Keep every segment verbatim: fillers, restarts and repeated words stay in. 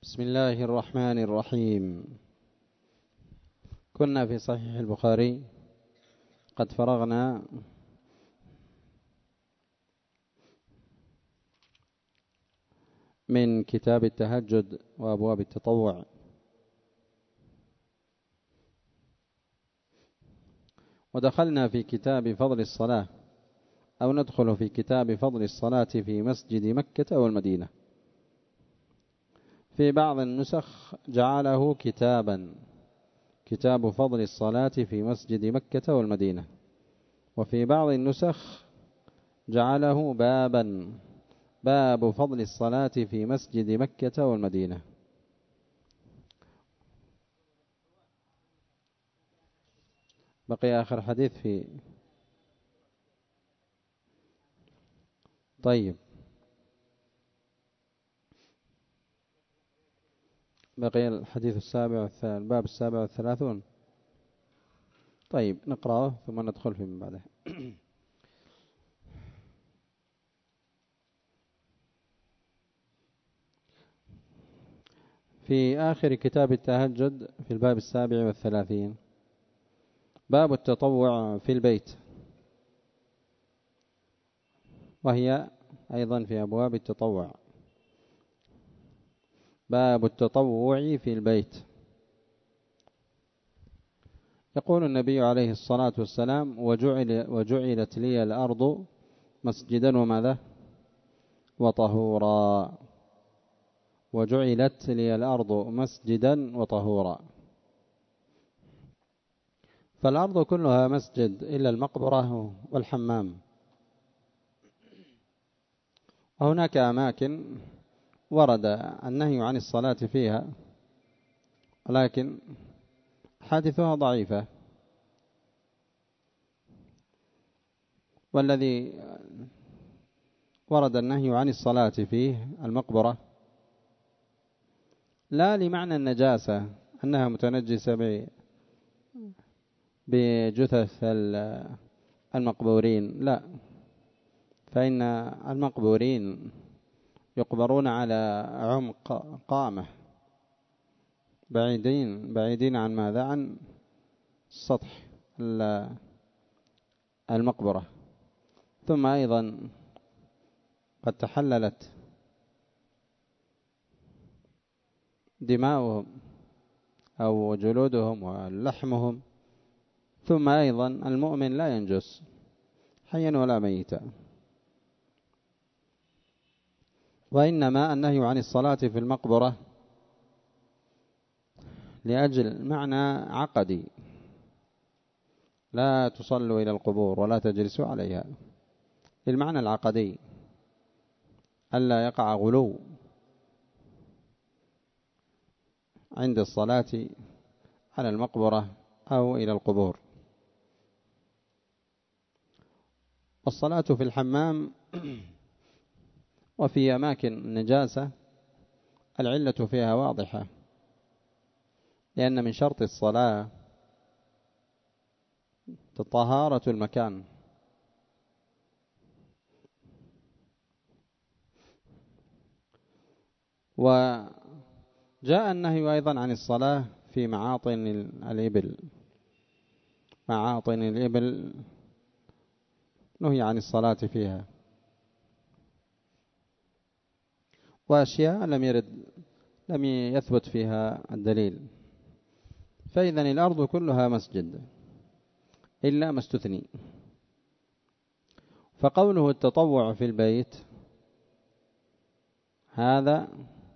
بسم الله الرحمن الرحيم. كنا في صحيح البخاري قد فرغنا من كتاب التهجد وأبواب التطوع، ودخلنا في كتاب فضل الصلاة، أو ندخل في كتاب فضل الصلاة في مسجد مكة والمدينة. في بعض النسخ جعله كتابا، كتاب فضل الصلاة في مسجد مكة والمدينة، وفي بعض النسخ جعله بابا، باب فضل الصلاة في مسجد مكة والمدينة. بقي آخر حديث في طيب بقي الحديث السابع والثلاثون، الباب السابع والثلاثون. طيب نقرأه ثم ندخل في من بعده. في آخر كتاب التهجد في الباب السابع والثلاثين، باب التطوع في البيت، وهي أيضا في أبواب التطوع. باب التطوع في البيت. يقول النبي عليه الصلاة والسلام: وجعل وجعلت لي الأرض مسجدا وماذا وطهورا. وجعلت لي الأرض مسجدا وطهورا. فالأرض كلها مسجد إلا المقبرة والحمام. وهناك أماكن ورد النهي عن الصلاة فيها، ولكن حادثها ضعيفة. والذي ورد النهي عن الصلاة فيه المقبرة لا لمعنى النجاسة أنها متنجسة بجثث المقبورين، لا، فإن المقبورين يقبرون على عمق قامة، بعيدين بعيدين عن ماذا؟ عن سطح المقبرة. ثم أيضا قد تحللت دماؤهم أو جلودهم ولحمهم. ثم أيضا المؤمن لا ينجس حيا ولا ميتا. وإنما النهي عن الصلاة في المقبرة لأجل معنى عقدي: لا تصلوا إلى القبور ولا تجلسوا عليها. المعنى العقدي ألا يقع غلو عند الصلاة على المقبرة أو إلى القبور. والصلاة في الحمام وفي أماكن النجاسة العلة فيها واضحة، لأن من شرط الصلاة طهارة المكان. وجاء النهي أيضا عن الصلاة في معاطن الإبل. معاطن الإبل نهي عن الصلاة فيها. وأشياء لم يرد لم يثبت فيها الدليل. فإذا الأرض كلها مسجد إلا ما استثني. فقوله التطوع في البيت هذا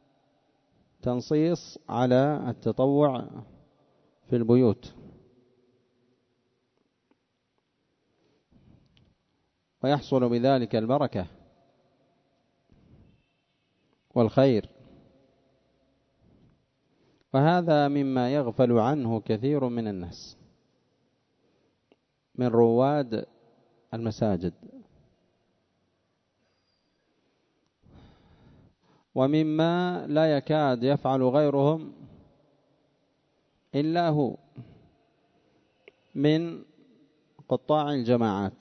تنصيص على التطوع في البيوت، ويحصل بذلك البركة والخير. وهذا مما يغفل عنه كثير من الناس من رواد المساجد، ومما لا يكاد يفعل غيرهم إلا هو من قطاع الجماعات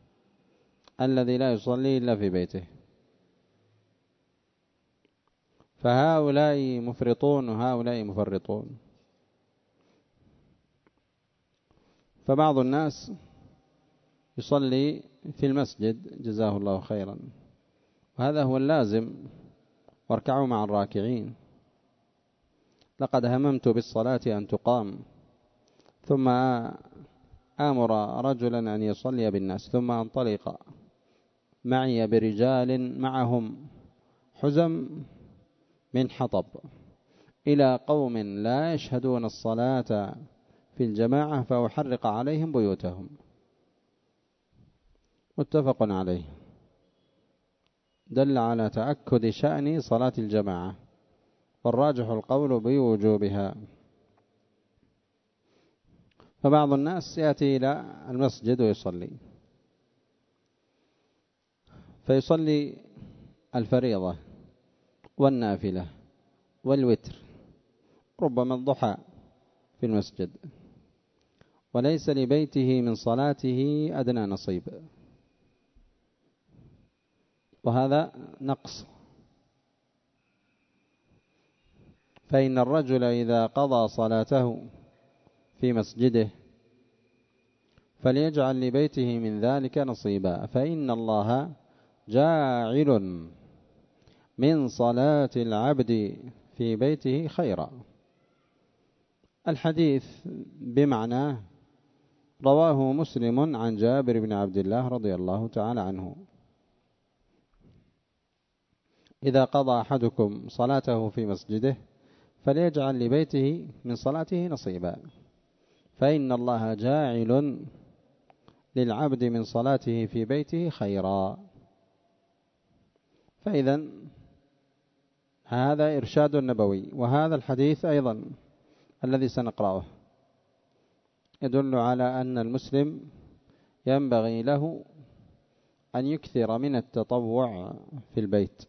الذي لا يصلي إلا في بيته. فهؤلاء مفرطون وهؤلاء مفرطون. فبعض الناس يصلي في المسجد جزاه الله خيرا، وهذا هو اللازم، واركعوا مع الراكعين. لقد هممت بالصلاة أن تقام ثم آمر رجلا أن يصلي بالناس، ثم أنطلق معي برجال معهم حزم من حطب إلى قوم لا يشهدون الصلاة في الجماعة فأحرق عليهم بيوتهم. متفق عليه، دل على تأكد شأن صلاة الجماعة، والراجح القول بوجوبها. فبعض الناس يأتي إلى المسجد ويصلي، فيصلي الفريضة والنافلة والوتر، ربما الضحى في المسجد، وليس لبيته من صلاته أدنى نصيب، وهذا نقص. فإن الرجل إذا قضى صلاته في مسجده فليجعل لبيته من ذلك نصيبا، فإن الله جاعل من صلاة العبد في بيته خيرا. الحديث بمعناه رواه مسلم عن جابر بن عبد الله رضي الله تعالى عنه: إذا قضى أحدكم صلاته في مسجده فليجعل لبيته من صلاته نصيبا، فإن الله جاعل للعبد من صلاته في بيته خيرا. فإذا هذا إرشاد نبوي. وهذا الحديث أيضا الذي سنقرأه يدل على أن المسلم ينبغي له أن يكثر من التطوع في البيت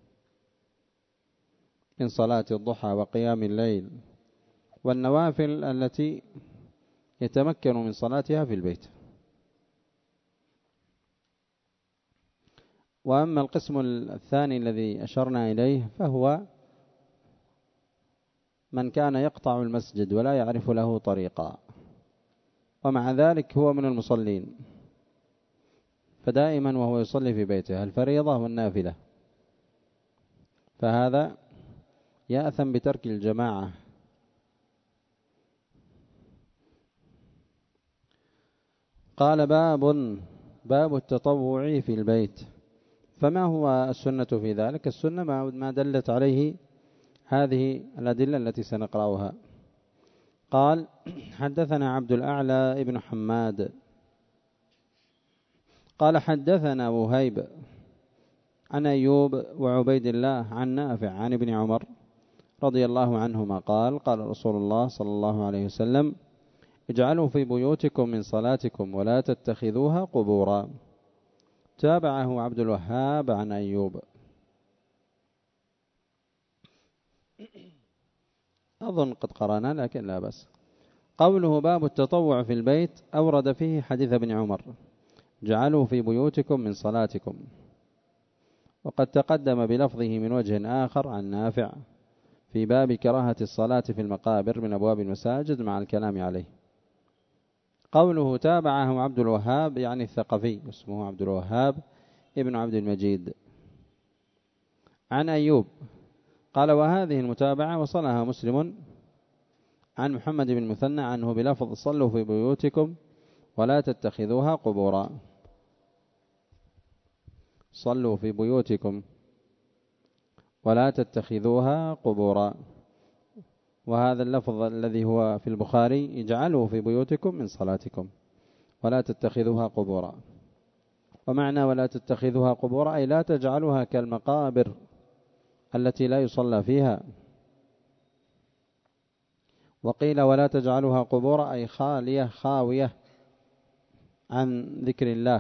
من صلاة الضحى وقيام الليل والنوافل التي يتمكن من صلاتها في البيت. وأما القسم الثاني الذي أشرنا إليه فهو من كان يقطع المسجد ولا يعرف له طريقا، ومع ذلك هو من المصلين، فدائما وهو يصلي في بيته الفريضة والنافلة، فهذا يأثم بترك الجماعة. قال: باب باب التطوع في البيت. فما هو السنة في ذلك؟ السنة ما دلت عليه هذه الأدلة التي سنقرأها. قال: حدثنا عبد الأعلى ابن حماد قال: حدثنا وهيب عن أيوب وعبيد الله عن نافع عن ابن عمر رضي الله عنهما قال: قال رسول الله صلى الله عليه وسلم: اجعلوا في بيوتكم من صلاتكم ولا تتخذوها قبورا. تابعه عبد الوهاب عن أيوب. أظن قد قرأنا لكن لا بس. قوله باب التطوع في البيت أورد فيه حديث ابن عمر: جعلوا في بيوتكم من صلاتكم، وقد تقدم بلفظه من وجه آخر عن نافع في باب كراهة الصلاة في المقابر من أبواب المساجد مع الكلام عليه. قوله تابعه عبد الوهاب يعني الثقفي، اسمه عبد الوهاب ابن عبد المجيد، عن أيوب. قال: وهذه المتابعة وصلها مسلم عن محمد بن المثنى عنه بلفظ: صلوا في بيوتكم ولا تتخذوها قبورا. صلوا في بيوتكم ولا تتخذوها قبورا. وهذا اللفظ الذي هو في البخاري: اجعلوا في بيوتكم من صلاتكم ولا تتخذوها قبورا. ومعنى ولا تتخذوها قبورا أي لا تجعلوها كالمقابر التي لا يصلى فيها. وقيل ولا تجعلوها قبورا أي خالية خاوية عن ذكر الله.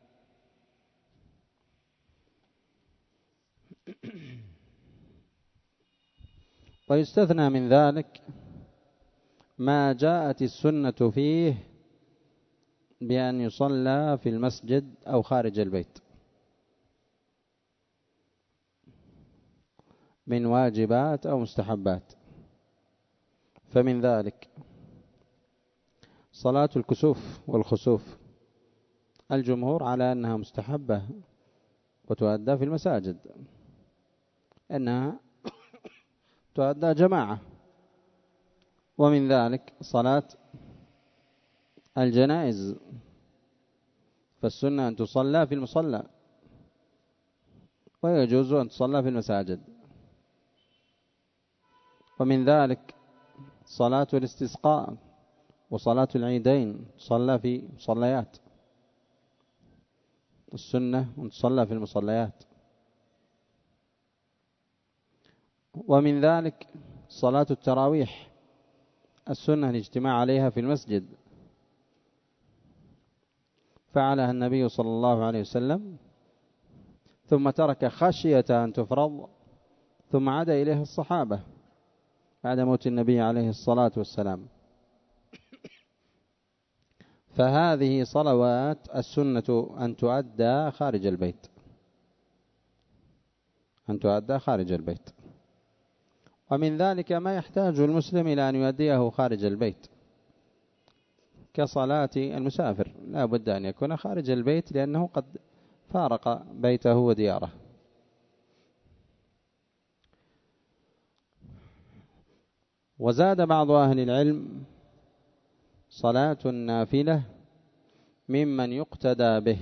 ويستثنى من ذلك ما جاءت السنة فيه بأن يصلى في المسجد أو خارج البيت، من واجبات أو مستحبات. فمن ذلك صلاة الكسوف والخسوف، الجمهور على أنها مستحبة وتؤدى في المساجد، أنها تؤدى جماعة. ومن ذلك صلاة الجنائز، فالسنة أن تصلى في المصلى، ويجوز أن تصلى في المساجد. ومن ذلك صلاة الاستسقاء وصلاة العيدين تصلى في مصليات، السنة أن تصلى في المصليات. ومن ذلك صلاة التراويح، السنة الاجتماع عليها في المسجد، فعلها النبي صلى الله عليه وسلم ثم ترك خشية أن تفرض، ثم عاد إليها الصحابة بعد موت النبي عليه الصلاة والسلام. فهذه صلوات السنة أن تؤدى خارج البيت، أن تؤدى خارج البيت. ومن ذلك ما يحتاج المسلم إلى أن يؤديه خارج البيت، كصلاة المسافر، لا بد أن يكون خارج البيت لأنه قد فارق بيته ودياره. وزاد بعض أهل العلم صلاة النافلة ممن يقتدى به،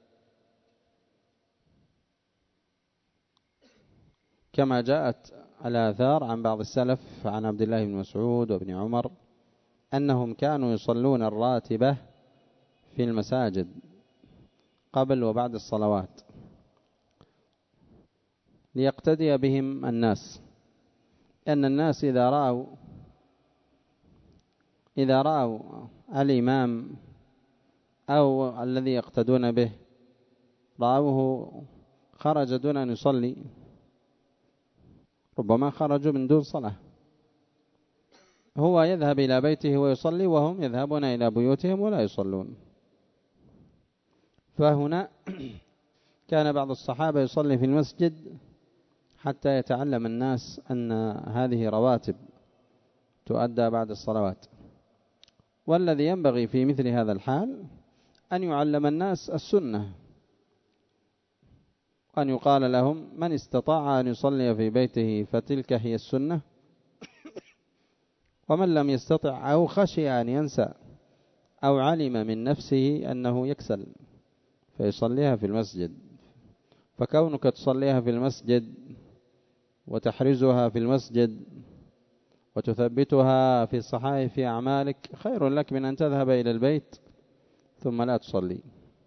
كما جاءت الآثار عن بعض السلف عن عبد الله بن مسعود وابن عمر أنهم كانوا يصلون الراتبة في المساجد قبل وبعد الصلوات ليقتدي بهم الناس، أن الناس إذا رأوا إذا رأوا الإمام أو الذي يقتدون به رأوه خرج دون أن يصلي، ربما خرجوا من دون صلاة، هو يذهب إلى بيته ويصلي وهم يذهبون إلى بيوتهم ولا يصلون. فهنا كان بعض الصحابة يصلي في المسجد حتى يتعلم الناس أن هذه رواتب تؤدى بعد الصلوات. والذي ينبغي في مثل هذا الحال أن يعلم الناس السنة، أن يقال لهم من استطاع أن يصلي في بيته فتلك هي السنة، ومن لم يستطع أو خشي أن ينسى أو علم من نفسه أنه يكسل فيصليها في المسجد. فكونك تصليها في المسجد وتحرزها في المسجد وتثبتها في صحائف أعمالك خير لك من أن تذهب إلى البيت ثم لا تصلي.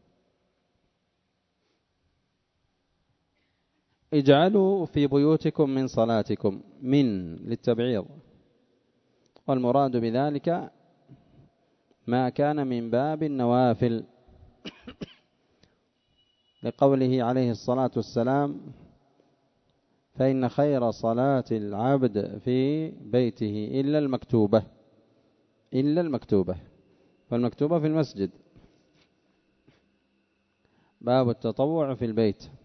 اجعلوا في بيوتكم من صلاتكم، من للتبعيض، والمراد بذلك ما كان من باب النوافل، لقوله عليه الصلاة والسلام فإن خير صلاة العبد في بيته إلا المكتوبة، إلا المكتوبة، فالمكتوبة في المسجد. باب التطوع في البيت،